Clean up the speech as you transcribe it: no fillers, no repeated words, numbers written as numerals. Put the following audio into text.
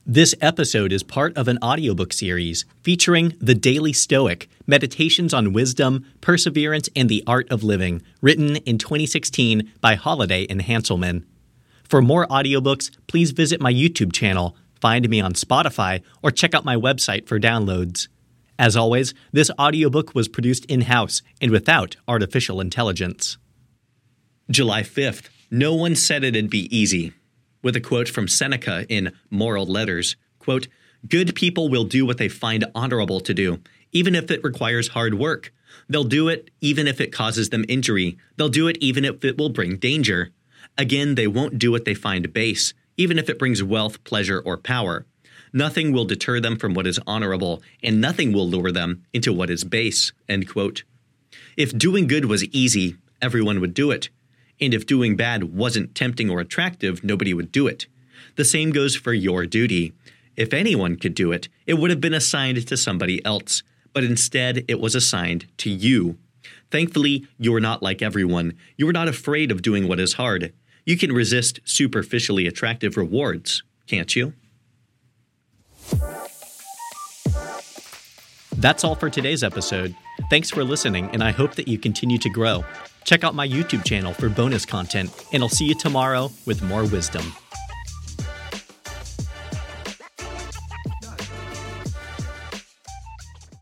This episode is part of an audiobook series featuring The Daily Stoic, Meditations on Wisdom, Perseverance, and the Art of Living, written in 2016 by Holiday and Hanselman. For more audiobooks, please visit my YouTube channel, find me on Spotify, or check out my website for downloads. As always, this audiobook was produced in-house and without artificial intelligence. July 5th. No one said it'd be easy. With a quote from Seneca in Moral Letters, quote, "Good people will do what they find honorable to do, even if it requires hard work. They'll do it even if it causes them injury. They'll do it even if it will bring danger. Again, they won't do what they find base, even if it brings wealth, pleasure, or power. Nothing will deter them from what is honorable, and nothing will lure them into what is base." End quote. If doing good was easy, everyone would do it. And if doing bad wasn't tempting or attractive, nobody would do it. The same goes for your duty. If anyone could do it, it would have been assigned to somebody else, but instead it was assigned to you. Thankfully, you're not like everyone. You're not afraid of doing what is hard. You can resist superficially attractive rewards, can't you? That's all for today's episode. Thanks for listening, and I hope that you continue to grow. Check out my YouTube channel for bonus content, and I'll see you tomorrow with more wisdom.